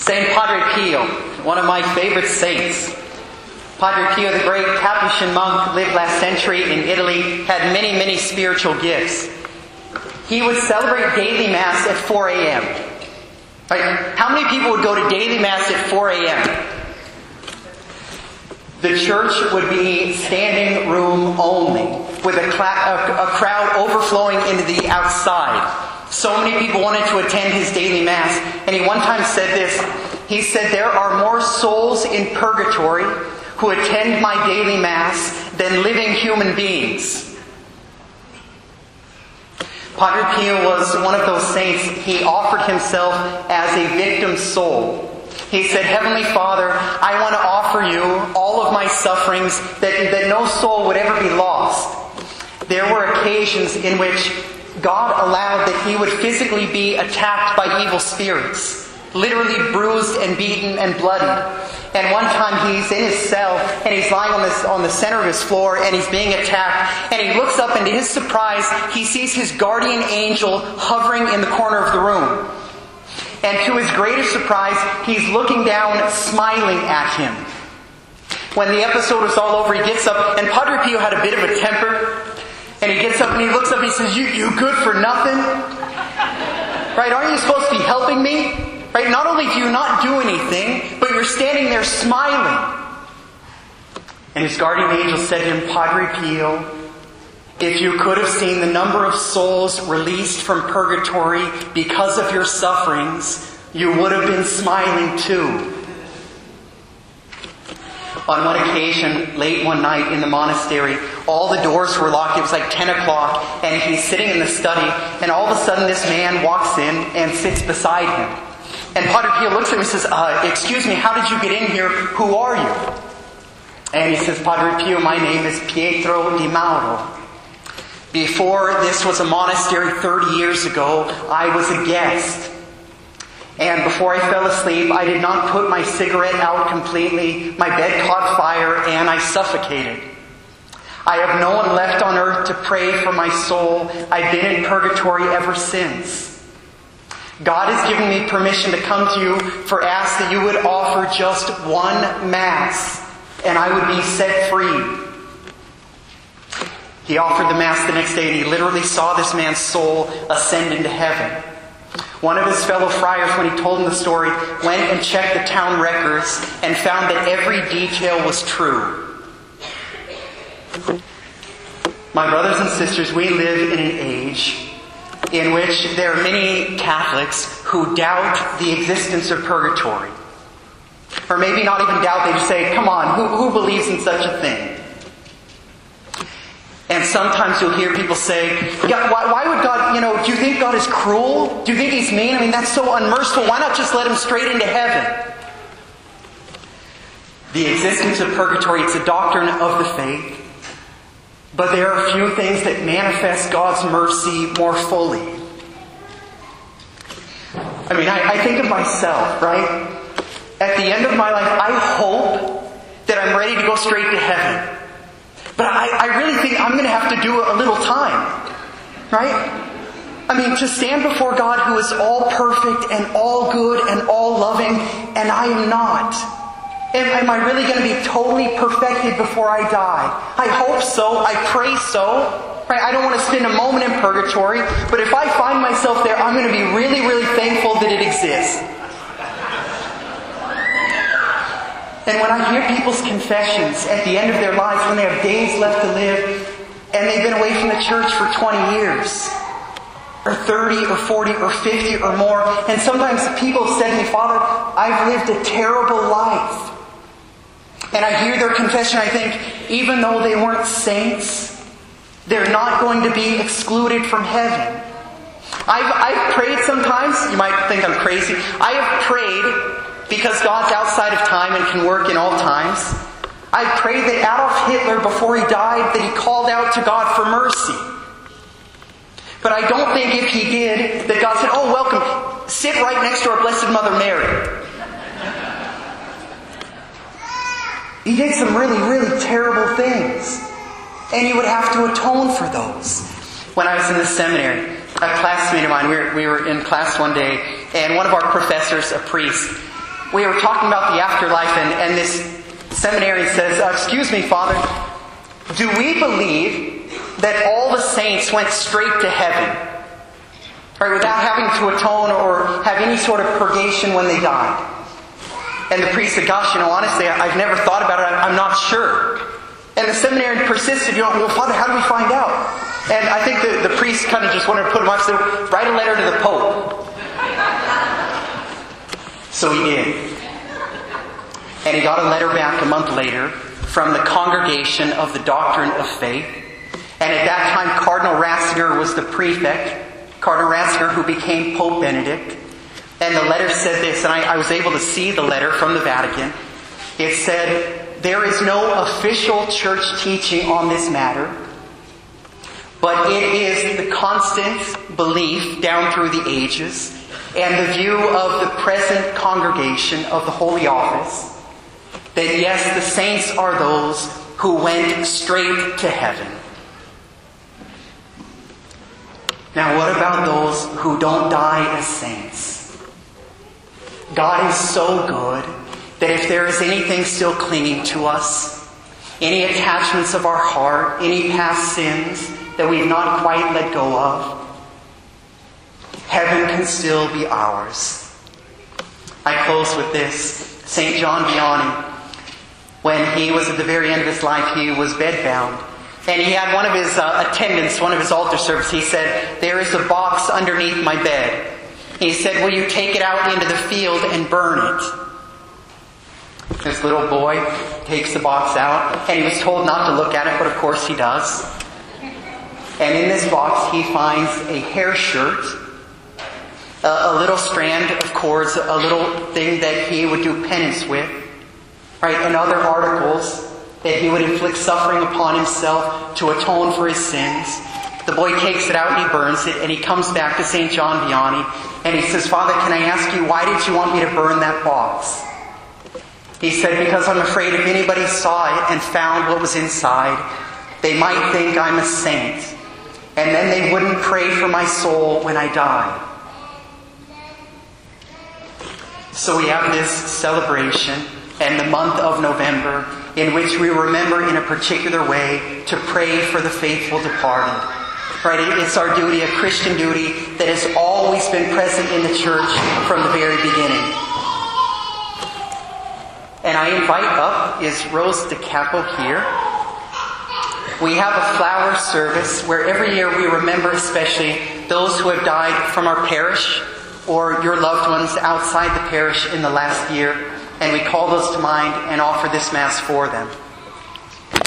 Saint Padre Pio, one of my favorite saints. Padre Pio, the great Capuchin monk, lived last century in Italy, had many, many spiritual gifts. He would celebrate daily Mass at 4 a.m. Right? How many people would go to daily Mass at 4 a.m.? The church would be standing room only, with a crowd overflowing into the outside. So many people wanted to attend his daily Mass. And he one time said this. He said, "There are more souls in purgatory who attend my daily Mass than living human beings." Padre Pio was one of those saints. He offered himself as a victim soul. He said, "Heavenly Father, I want to offer you all of my sufferings that no soul would ever be lost." There were occasions in which God allowed that he would physically be attacked by evil spirits, literally bruised and beaten and bloodied. And one time he's in his cell and he's lying on the center of his floor and he's being attacked. And he looks up and to his surprise, he sees his guardian angel hovering in the corner of the room. And to his greatest surprise, he's looking down, smiling at him. When the episode was all over, he gets up, and Padre Pio had a bit of a temper. And he gets up and he looks up and he says, You good for nothing? Right? Aren't you supposed to be helping me? Right? Not only do you not do anything, but you're standing there smiling. And his guardian angel said to him, "Padre Pio, if you could have seen the number of souls released from purgatory because of your sufferings, you would have been smiling too." On one occasion, late one night in the monastery, all the doors were locked. It was like 10 o'clock, and he's sitting in the study, and all of a sudden this man walks in and sits beside him. And Padre Pio looks at him and says, "Excuse me, how did you get in here? Who are you?" And he says, "Padre Pio, my name is Pietro Di Mauro. Before this was a monastery 30 years ago, I was a guest. And before I fell asleep, I did not put my cigarette out completely. My bed caught fire and I suffocated. I have no one left on earth to pray for my soul. I've been in purgatory ever since. God has given me permission to come to you for ask that you would offer just one Mass and I would be set free." He offered the Mass the next day and he literally saw this man's soul ascend into heaven. One of his fellow friars, when he told him the story, went and checked the town records and found that every detail was true. My brothers and sisters, we live in an age in which there are many Catholics who doubt the existence of purgatory. Or maybe not even doubt, they just say, "Come on, who believes in such a thing?" And sometimes you'll hear people say, why would God, do you think God is cruel? Do you think He's mean? I mean, that's so unmerciful. Why not just let Him straight into heaven? The existence of purgatory, it's a doctrine of the faith. But there are a few things that manifest God's mercy more fully. I mean, I think of myself, right? At the end of my life, I hope that I'm ready to go straight to heaven. But I really think I'm going to have to do a little time. Right? I mean, to stand before God who is all perfect and all good and all loving, and I am not. Am I really going to be totally perfected before I die? I hope so. I pray so. Right? I don't want to spend a moment in purgatory, but if I find myself there, I'm going to be really, really thankful that it exists. And when I hear people's confessions at the end of their lives, when they have days left to live, and they've been away from the church for 20 years, or 30, or 40, or 50, or more, and sometimes people have said to me, "Father, I've lived a terrible life." And I hear their confession, I think, even though they weren't saints, they're not going to be excluded from heaven. I've prayed sometimes, you might think I'm crazy, I have prayed because God's outside of time and can work in all times. I prayed that Adolf Hitler, before he died, that he called out to God for mercy. But I don't think if he did, that God said, "Oh, welcome, sit right next to our Blessed Mother Mary." He did some really, really terrible things. And he would have to atone for those. When I was in the seminary, a classmate of mine, we were in class one day, and one of our professors, a priest, we were talking about the afterlife, and this seminary says, excuse me, Father, do we believe that all the saints went straight to heaven? Right, without having to atone or have any sort of purgation when they died? And the priest said, gosh, honestly, I've never thought about it. I'm not sure. And the seminarian persisted, well, Father, how do we find out? And I think the priest kind of just wanted to put him up and said, write a letter to the Pope. So he did. And he got a letter back a month later from the Congregation of the Doctrine of Faith. And at that time, Cardinal Ratzinger was the prefect. Cardinal Ratzinger, who became Pope Benedict. And the letter said this, and I was able to see the letter from the Vatican. It said, there is no official church teaching on this matter, but it is the constant belief down through the ages and the view of the present congregation of the Holy Office that yes, the saints are those who went straight to heaven. Now, what about those who don't die as saints? God is so good that if there is anything still clinging to us, any attachments of our heart, any past sins that we've not quite let go of, heaven can still be ours. I close with this. St. John Vianney, when he was at the very end of his life, he was bedbound. And he had one of his attendants, one of his altar servers, he said, there is a box underneath my bed. He said, will you take it out into the field and burn it? This little boy takes the box out, and he was told not to look at it, but of course he does. And in this box he finds a hair shirt, a little strand of cords, a little thing that he would do penance with, right, and other articles that he would inflict suffering upon himself to atone for his sins. The boy takes it out and he burns it, and he comes back to St. John Vianney and he says, Father, can I ask you, why did you want me to burn that box? He said, because I'm afraid if anybody saw it and found what was inside, they might think I'm a saint, and then they wouldn't pray for my soul when I die. So we have this celebration and the month of November in which we remember in a particular way to pray for the faithful departed. Right? It's our duty, a Christian duty that has always been present in the church from the very beginning. And I invite up, is Rose DeCapo here? We have a flower service where every year we remember especially those who have died from our parish or your loved ones outside the parish in the last year. And we call those to mind and offer this Mass for them.